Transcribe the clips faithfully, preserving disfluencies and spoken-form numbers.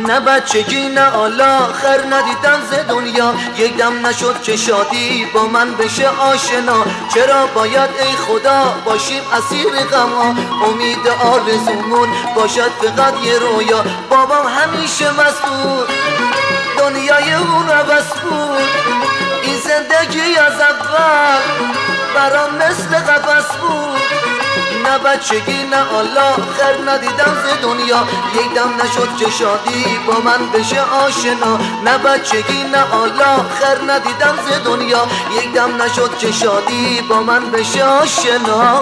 نه بچگی نه حالا خر ندیدم ز دنیا، یک دم نشد که شادی با من بشه آشنا. چرا باید ای خدا باشیم اسیر غم ها، امید آرزومون باشد فقط یه رویا. بابام همیشه مسئول دنیای اون عوض بود، این زندگی از اول برام مثل قفس بود. نه بچگی نه حالا خر ندیدم ز دنیا، یک دم نشد که شادی با من بشه آشنا. نه بچگی نه حالا خر ندیدم ز دنیا، یک دم نشد که شادی با من بشه آشنا.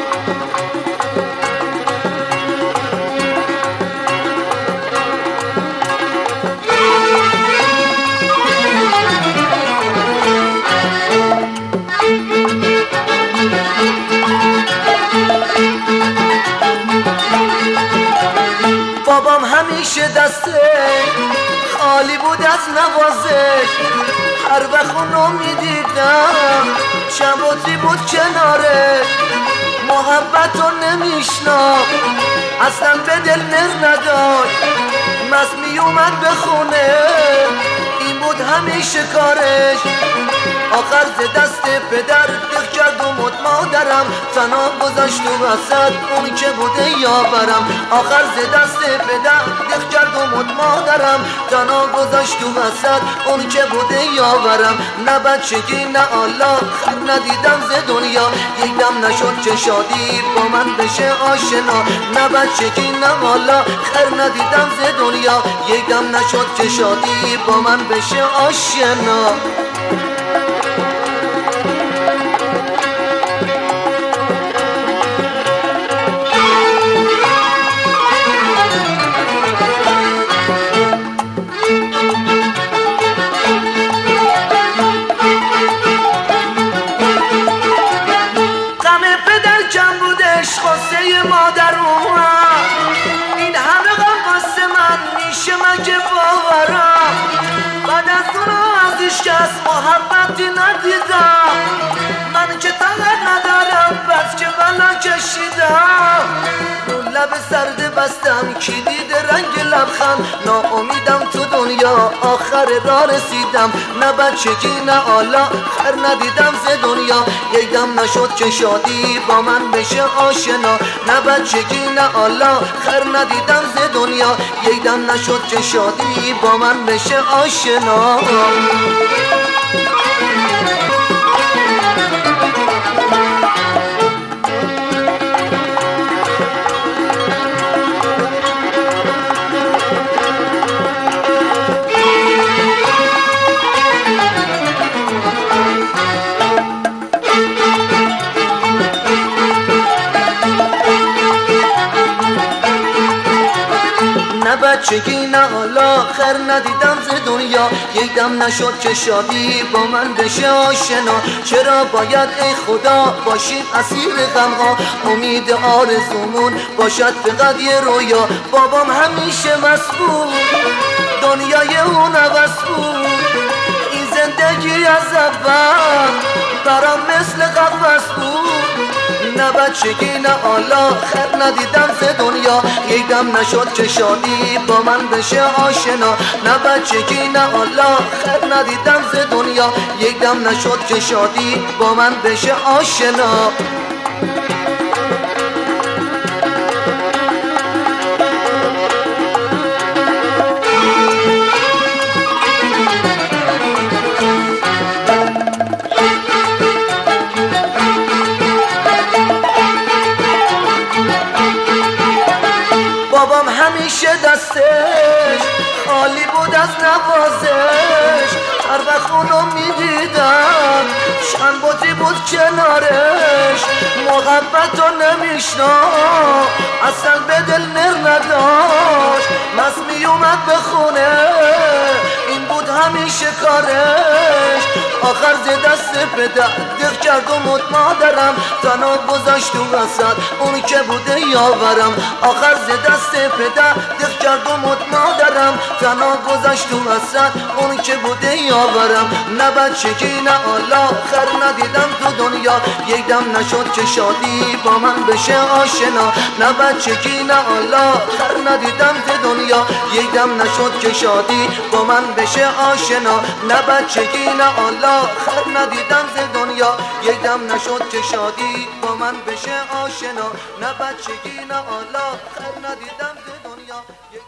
بابام همیشه دسته خالی بود از نوازش، هر وقت اونو میدیدم چند بود کنارش. محبت رو نمیشناخت اصلا به دل نر نداشت، مست میومد به خونه این بود همیشه کارش. آخر ز دست پدر دق کرد و مد مادرم، تنها گذاشت و وسط اون که بوده یاورم. آخر ز دست پدر دق کرد و مد مادرم، تنها گذاشت و وسط اون که بوده یاورم. نه بچگی نه حالا خر ندیدم ز دنیا، یک دم نشد که شادی با من بشه آشنا. نه بچگی نه حالا خر ندیدم ز دنیا، یک دم نشد که شادی با من بشه آشنا. خاصه مادر اومد، این همه غم واسه من میشه مگه باورم؟ بعد از اونو ازش کس محبتی ندیدم، من که طاقت ندارم بس که بلا کشیدم. رو لب سرد بستم کی دیده رنگ لبخند، ناامیدم تو دنیا آخر راه رسیدم. نه بچگی نه حالا خر ندیدم ز دنیا، یک دم نشد که شادی با من بشه آشنا. نه بچگی نه حالا خر ندیدم ز دنیا، یک دم نشد که شادی با من بشه آشنا. نه بچگی نه حالا خر ندیدم ز دنیا، یک دم نشد که شادی با من بشه آشنا. چرا باید ای خدا باشیم اسیر غم ها، امید آرزومون باشد فقط یه رویا. بابام همیشه مسئول دنیای اون عوض بود، این زندگی از اول برام مثل قفس بود. نه بچگی نه حالا خر ندیدم ز دنیا، یک دم نشد که شادی با من بشه آشنا. نه بچگی نه حالا خر ندیدم ز دنیا، یک دم نشد که شادی با من بشه آشنا. بابام همیشه دستش خالی بود از نوازش، هر وقت اونو میدیدم چند بودی بود کنارش. محبت رو نمیشناخت اصلا به دل نر نداشت، مست میومد به خونه این بود همیشه کارش. آخر ز دست پدر دق کرد و مت مادرم تنها گذاشت تو وسط اون که بوده یاورم آخر ز دست پدر دق کرد و مت مادرم تنها گذاشت تو وسط اون که بوده یاورم نه بچگی نه حالا خر ندیدم تو دنیا یک دم نشد که شادی با من بشه آشنا نه بچگی نه حالا خر ندیدم تو دنیا یک دم نشد که شادی با من بشه آشنا نه بچگی نه حالا خر ندیدم ز دنیا یک دم نشد که شادی با من بشه آشنا نه بچگی نه حالا خر ندیدم ز دنیا